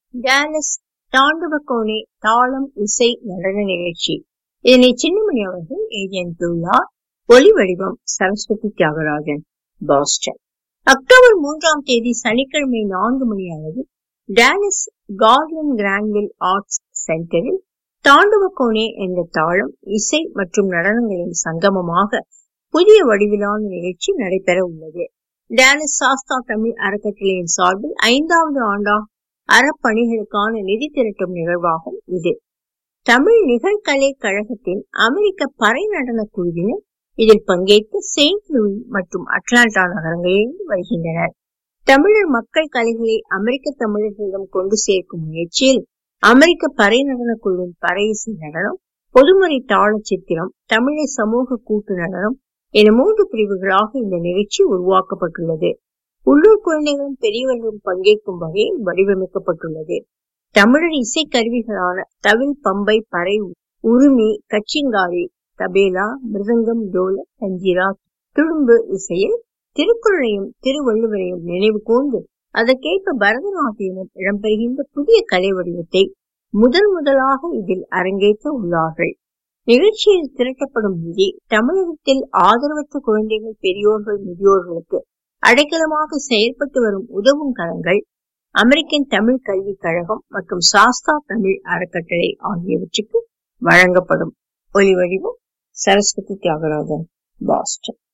Dallas தாண்டவக்கோணே தாளம் இசை நடன நிகழ்ச்சி. இதனை சின்னமணி அவர்கள் ஏஜென்ட்டுள்ளார். ஒலி வடிவம் சரஸ்வதி தியாகராஜன், பாஸ்டன். அக்டோபர் 3ஆம் தேதி சனிக்கிழமை 4 மணி அளவில் டாலஸ் கார்லன் கிரான்வில் ஆர்ட்ஸ் சென்டரில் தாண்டவக்கோணே என்ற தாளம் இசை மற்றும் நடனங்களின் சங்கமமாக புதிய வடிவிலான நிகழ்ச்சி நடைபெற உள்ளது. டாலஸ் சாஸ்தா தமிழ் அறக்கட்டளையின் சார்பில் 5வது ஆண்டா அறப்பணிகளுக்கான நிதி திரட்டும் நிகழ்வாகும் இது. தமிழ் நிகழ்கலை கழகத்தின் அமெரிக்க பறை நடன குழுவினர் இதில் பங்கேற்று செயின்ட் லூயி மற்றும் அட்லாண்டா நகரங்களிலிருந்து வருகின்றனர். தமிழர் மக்கள் கலைகளை அமெரிக்க தமிழர்களிடம் கொண்டு சேர்க்கும் முயற்சியில் அமெரிக்க பறை நடன குழுவின் பறை இசை நடனம், பொதுமுறை தாள சித்திரம், தமிழர் சமூக கூட்டு நடனம் என 3 பிரிவுகளாக இந்த நிகழ்ச்சி உருவாக்கப்பட்டுள்ளது. உள்ளூர் குழந்தைகளும் பெரியவர்களும் பங்கேற்கும் வகையில் வடிவமைக்கப்பட்டுள்ளது. தமிழர் இசை கருவிகளான தவில், பம்பை, பறை, உருமி, கச்சிங்காரி, தபேலா, மிருதங்கம், டோல, கஞ்சிரா, துடும்பு இசையில் திருக்குறளையும் திருவள்ளுவரையும் நினைவு கூர்ந்து அதற்கேற்ப பரதநாட்டியமும் இடம்பெறுகின்ற புதிய கலை வடிவத்தை முதலாக இதில் அரங்கேற்ற உள்ளார்கள். நிகழ்ச்சியில் திரட்டப்படும் நிதி தமிழகத்தில் ஆதரவற்ற குழந்தைகள், பெரியோர்கள், முதியோர்களுக்கு அடைக்கலமாக செயல்பட்டு வரும் உதவும் கரங்கள், அமெரிக்கன் தமிழ் கல்விக் கழகம் மற்றும் சாஸ்தா தமிழ் அறக்கட்டளை ஆகியவற்றுக்கு வழங்கப்படும். ஒலி வடிவம் சரஸ்வதி தியாகராஜன், பாஸ்டன்.